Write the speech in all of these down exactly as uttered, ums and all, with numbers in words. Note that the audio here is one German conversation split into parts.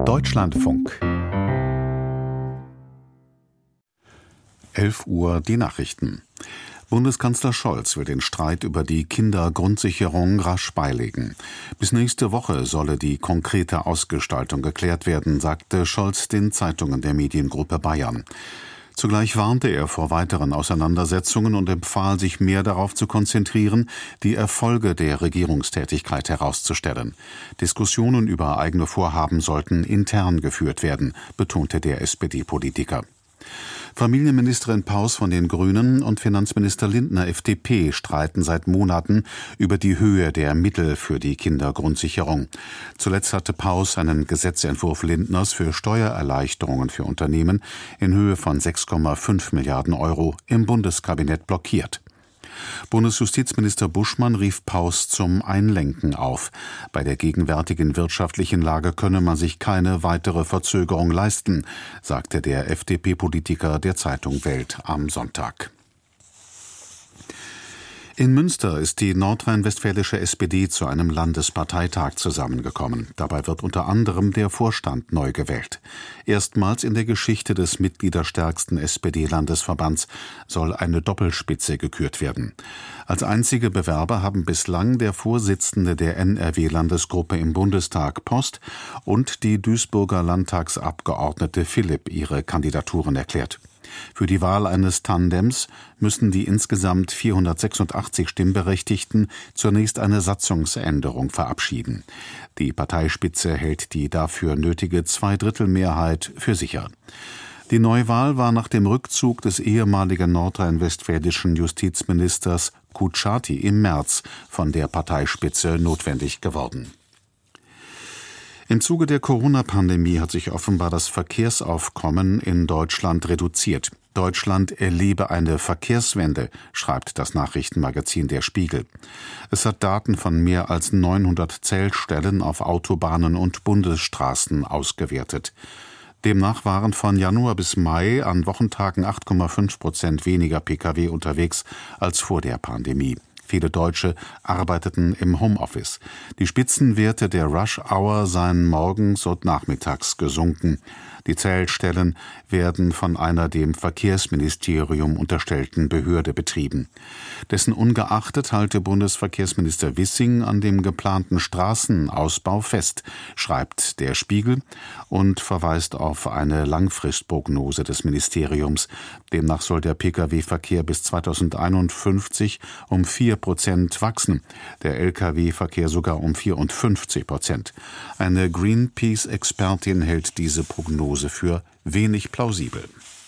Deutschlandfunk. elf Uhr die Nachrichten. Bundeskanzler Scholz will den Streit über die Kindergrundsicherung rasch beilegen. Bis nächste Woche solle die konkrete Ausgestaltung geklärt werden, sagte Scholz den Zeitungen der Mediengruppe Bayern. Zugleich warnte er vor weiteren Auseinandersetzungen und empfahl, sich mehr darauf zu konzentrieren, die Erfolge der Regierungstätigkeit herauszustellen. Diskussionen über eigene Vorhaben sollten intern geführt werden, betonte der S P D-Politiker. Familienministerin Paus von den Grünen und Finanzminister Lindner F D P streiten seit Monaten über die Höhe der Mittel für die Kindergrundsicherung. Zuletzt hatte Paus einen Gesetzentwurf Lindners für Steuererleichterungen für Unternehmen in Höhe von sechs Komma fünf Milliarden Euro im Bundeskabinett blockiert. Bundesjustizminister Buschmann rief Paus zum Einlenken auf. Bei der gegenwärtigen wirtschaftlichen Lage könne man sich keine weitere Verzögerung leisten, sagte der F D P-Politiker der Zeitung Welt am Sonntag. In Münster ist die nordrhein-westfälische S P D zu einem Landesparteitag zusammengekommen. Dabei wird unter anderem der Vorstand neu gewählt. Erstmals in der Geschichte des mitgliederstärksten S P D-Landesverbands soll eine Doppelspitze gekürt werden. Als einzige Bewerber haben bislang der Vorsitzende der N R W-Landesgruppe im Bundestag Post und die Duisburger Landtagsabgeordnete Philipp ihre Kandidaturen erklärt. Für die Wahl eines Tandems müssen die insgesamt vierhundertsechsundachtzig Stimmberechtigten zunächst eine Satzungsänderung verabschieden. Die Parteispitze hält die dafür nötige Zweidrittelmehrheit für sicher. Die Neuwahl war nach dem Rückzug des ehemaligen nordrhein-westfälischen Justizministers Kutschaty im März von der Parteispitze notwendig geworden. Im Zuge der Corona-Pandemie hat sich offenbar das Verkehrsaufkommen in Deutschland reduziert. Deutschland erlebe eine Verkehrswende, schreibt das Nachrichtenmagazin Der Spiegel. Es hat Daten von mehr als neunhundert Zählstellen auf Autobahnen und Bundesstraßen ausgewertet. Demnach waren von Januar bis Mai an Wochentagen acht Komma fünf Prozent weniger Pkw unterwegs als vor der Pandemie. Viele Deutsche arbeiteten im Homeoffice. Die Spitzenwerte der Rush Hour seien morgens und nachmittags gesunken. Die Zählstellen werden von einer dem Verkehrsministerium unterstellten Behörde betrieben. Dessen ungeachtet halte Bundesverkehrsminister Wissing an dem geplanten Straßenausbau fest, schreibt Der Spiegel und verweist auf eine Langfristprognose des Ministeriums. Demnach soll der Pkw-Verkehr bis zweitausendeinundfünfzig um vier Prozent wachsen, der Lkw-Verkehr sogar um vierundfünfzig Prozent. Eine Greenpeace-Expertin hält diese Prognose für wenig plausibel.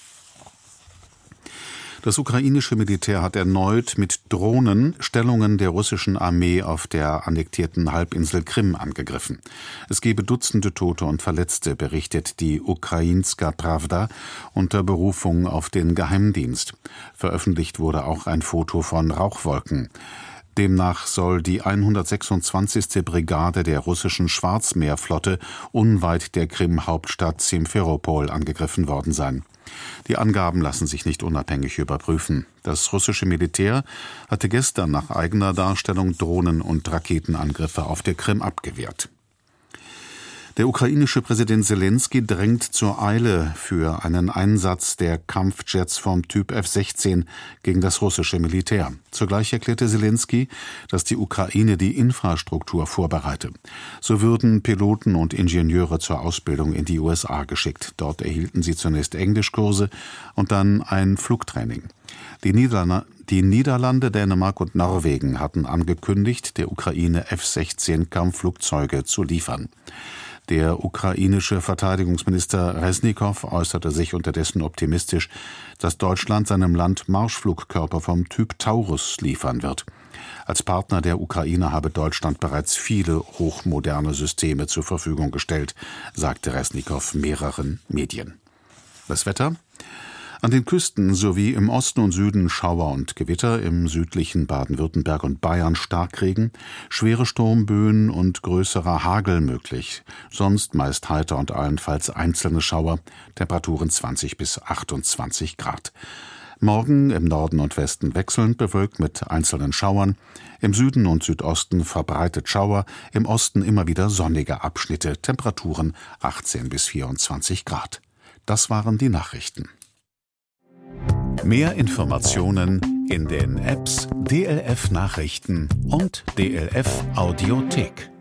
Das ukrainische Militär hat erneut mit Drohnen Stellungen der russischen Armee auf der annektierten Halbinsel Krim angegriffen. Es gebe Dutzende Tote und Verletzte, berichtet die Ukrainska Prawda unter Berufung auf den Geheimdienst. Veröffentlicht wurde auch ein Foto von Rauchwolken. Demnach soll die hundertsechsundzwanzigste Brigade der russischen Schwarzmeerflotte unweit der Krim-Hauptstadt Simferopol angegriffen worden sein. Die Angaben lassen sich nicht unabhängig überprüfen. Das russische Militär hatte gestern nach eigener Darstellung Drohnen- und Raketenangriffe auf der Krim abgewehrt. Der ukrainische Präsident Selenskyj drängt zur Eile für einen Einsatz der Kampfjets vom Typ F sechzehn gegen das russische Militär. Zugleich erklärte Selenskyj, dass die Ukraine die Infrastruktur vorbereite. So würden Piloten und Ingenieure zur Ausbildung in die U S A geschickt. Dort erhielten sie zunächst Englischkurse und dann ein Flugtraining. Die Niederlande Die Niederlande, Dänemark und Norwegen hatten angekündigt, der Ukraine F sechzehn Kampfflugzeuge zu liefern. Der ukrainische Verteidigungsminister Resnikow äußerte sich unterdessen optimistisch, dass Deutschland seinem Land Marschflugkörper vom Typ Taurus liefern wird. Als Partner der Ukraine habe Deutschland bereits viele hochmoderne Systeme zur Verfügung gestellt, sagte Resnikow mehreren Medien. Das Wetter? An den Küsten sowie im Osten und Süden Schauer und Gewitter, im südlichen Baden-Württemberg und Bayern Starkregen, schwere Sturmböen und größerer Hagel möglich. Sonst meist heiter und allenfalls einzelne Schauer, Temperaturen zwanzig bis achtundzwanzig Grad. Morgen im Norden und Westen wechselnd bewölkt mit einzelnen Schauern, im Süden und Südosten verbreitet Schauer, im Osten immer wieder sonnige Abschnitte, Temperaturen achtzehn bis vierundzwanzig Grad. Das waren die Nachrichten. Mehr Informationen in den Apps D L F Nachrichten und D L F Audiothek.